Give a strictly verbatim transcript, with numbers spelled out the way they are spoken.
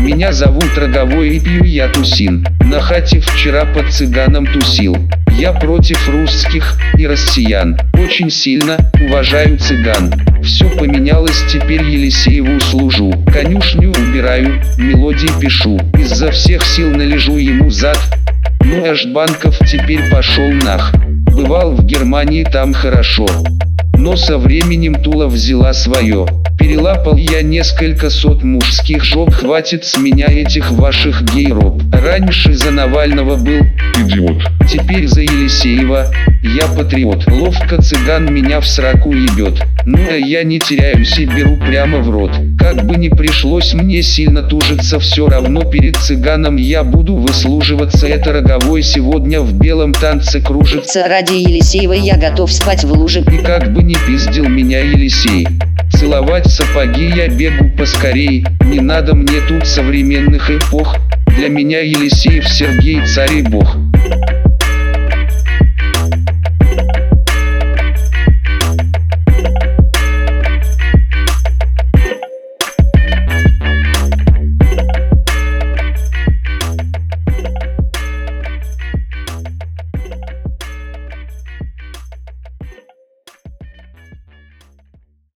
Меня зовут Роговой и пью я тусин. На хате вчера под цыганом тусил. Я против русских и россиян. Очень сильно уважаю цыган. Все поменялось, теперь Елисееву служу. Конюшню убираю, мелодии пишу. Изо всех сил належу ему зад. Ну аж Банков теперь пошел нах. Бывал в Германии, там хорошо. Но со временем Тула взяла свое. Перелапал я несколько сот мужских жоп. Хватит с меня этих ваших гей-роб. Раньше за Навального был идиот. Теперь за Елисеева я патриот. Ловко цыган меня в сраку ебет. Ну а я не теряюсь и беру прямо в рот. Как бы ни пришлось мне сильно тужиться, все равно перед цыганом я буду выслуживаться. Это Роговой сегодня в белом танце кружится. Ради Елисеева я готов спать в луже. И как бы ни пиздил меня Елисей, целовать сапоги я бегу поскорей. Не надо мне тут современных эпох. Для меня Елисеев Сергей царь и бог.